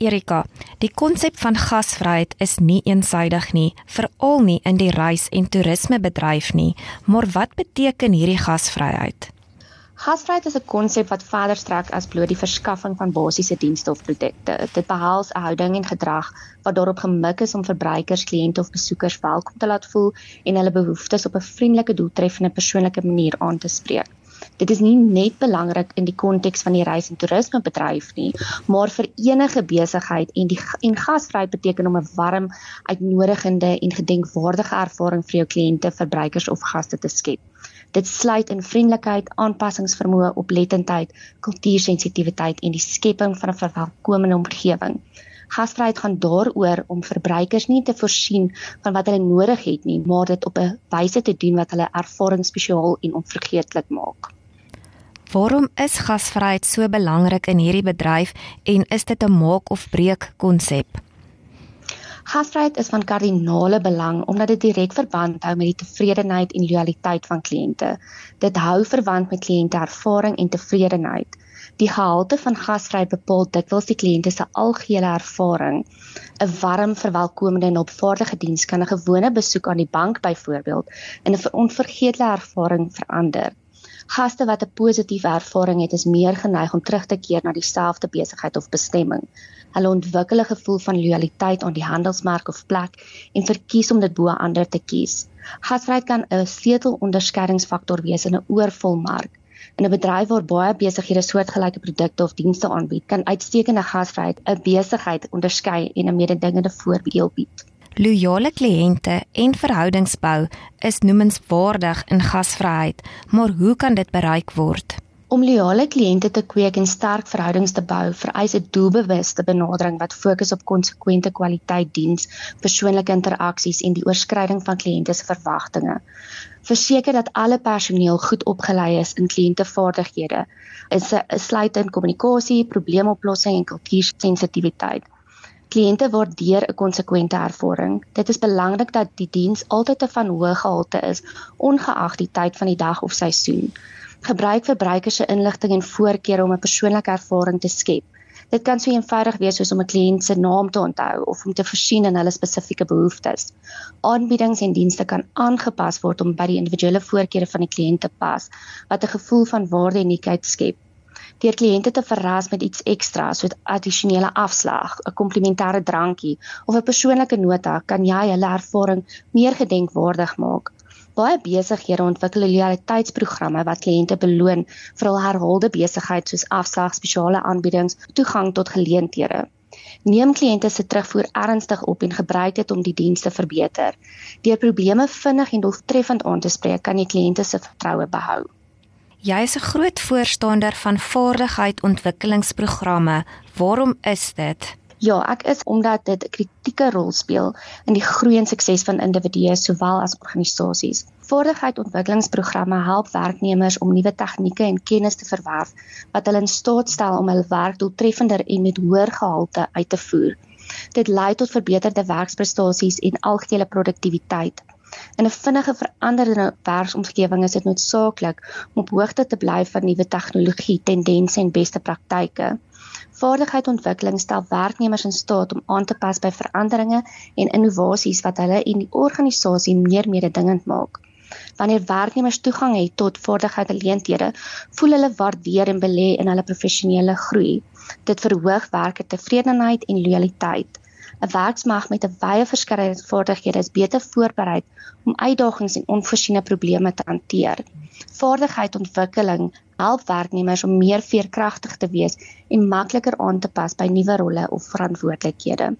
Erika, die konsep van gasvryheid is nie eensydig nie, veral nie in die reis- en toerismebedryf nie, maar wat beteken hierdie gasvryheid? Gasvryheid is 'n konsep wat verder strek as bloot die verskaffing van basiese dienste of produkte. Dit behels 'n houding en gedrag wat daarop gemik is om verbruikers, kliënte of besoekers welkom te laat voel en hulle behoeftes op 'n vriendelike, doeltreffende, persoonlike manier aan te spreek. Dit is nie net belangrik in die konteks van die reis- en toerismebedryf nie, maar vir enige besigheid en gasvryheid beteken om 'n warm, uitnodigende en gedenkwaardige ervaring vir jou kliënte, verbruikers of gaste te skep. Dit sluit in vriendelikheid, aanpassingsvermoë, oplettendheid, kultuursensitiwiteit en die skepping van 'n verwelkomende omgewing. Gasvryheid gaan daaroor om verbruikers nie te voorsien van wat hulle nodig het nie, maar dit op 'n wyse te doen wat hulle ervaring spesiaal en onvergeetlik maak. Waarom is gasvryheid so belangrik in hierdie bedryf en is dit 'n maak of breek konsep? Gasvryheid is van kardinale belang omdat dit direk verband hou met die tevredenheid en loyaliteit van kliënte. Dit hou verband met kliënteervaring en tevredenheid. Die gehalte van gasvryheid bepaal dikwels die kliënte se algehele ervaring. 'n Warm, verwelkomende en opvaardige diens kan 'n gewone besoek aan die bank byvoorbeeld in 'n onvergeetlike ervaring verander. Gaste wat 'n positiewe ervaring het, is meer geneig om terug te keer na dieselfde besigheid of bestemming. Hulle ontwikkel 'n gevoel van loyaliteit aan die handelsmerk of plek en verkies om dit bo ander te kies. Gasvryheid kan 'n sleutelonderskeidingsfaktor wees in 'n oorvol mark. In 'n bedryf waar baie besighede soortgelyke produkte of dienste aanbied, kan uitstekende gasvryheid 'n besigheid onderskei en 'n mededingende voordeel bied. Loyale kliënte en verhoudingsbou is noemenswaardig in gasvryheid, maar hoe kan dit bereik word? Om loyale kliënte te kweek en sterk verhoudings te bou, vereis 'n doelbewuste benadering wat fokus op konsekwente kwaliteit diens, persoonlike interaksies en die oorskryding van kliënte se verwagtinge. Verseker dat alle personeel goed opgelei is in kliëntevaardighede, sluit in kommunikasie, probleemoplossing en kultuursensitiwiteit. Kliënte waardeer 'n konsekwente ervaring. Dit is belangrik dat die diens altyd van hoë gehalte is, ongeag die tyd van die dag of seisoen. Gebruik verbruikers se inligting en voorkeure om 'n persoonlike ervaring te skep. Dit kan so eenvoudig wees soos om 'n kliënt se naam te onthou of om te voorsien in hulle spesifieke behoeftes. Aanbiedings en dienste kan aangepas word om by die individuele voorkeure van die kliënt te pas, wat 'n gevoel van waarde en uniekheid skep. Deur kliënte te verras met iets ekstra, soos addisionele afslag, 'n komplimentêre drankie of 'n persoonlike nota, kan jy hulle ervaring meer gedenkwaardig maak. Baie besighede ontwikkel loyaliteitsprogramme wat kliënte beloon vir hul herhaalde besigheid soos afslag, spesiale aanbiedings, toegang tot geleenthede. Neem kliënte se terugvoer ernstig op en gebruik dit om die diens te verbeter. Deur probleme vinnig en doeltreffend aan te spreek, kan jy kliënte se vertroue behou. Jy is 'n groot voorstander van vaardigheidsontwikkelingsprogramme. Waarom is dit? Ja, ek is omdat dit 'n kritieke rol speel in die groei en sukses van individue sowel as organisasies. Vaardigheidsontwikkelingsprogramme help werknemers om nuwe tegnieke en kennis te verwerf wat hulle in staat stel om hul werk doeltreffender en met hoër gehalte uit te voer. Dit lei tot verbeterde werksprestasies en algehele produktiwiteit. In 'n vinnige veranderende werksomgewing is dit noodsaaklik om op hoogte te bly van nuwe tegnologie, tendense en beste praktyke. Vaardigheidsontwikkeling stel werknemers in staat om aan te pas by veranderinge en innovasies wat hulle en die organisasie meer mededingend maak. Wanneer werknemers toegang het tot vaardigheidgeleenthede, voel hulle waardeer en belê in hulle professionele groei. Dit verhoog werkertevredenheid en loyaliteit. 'n Werksmag met 'n wye verskeidenheid vaardighede is beter voorberei om uitdagings en onvoorsiene probleme te hanteer. Vaardigheidsontwikkeling help werknemers om meer veerkragtig te wees en makliker aan te pas by nuwe rolle of verantwoordelikhede.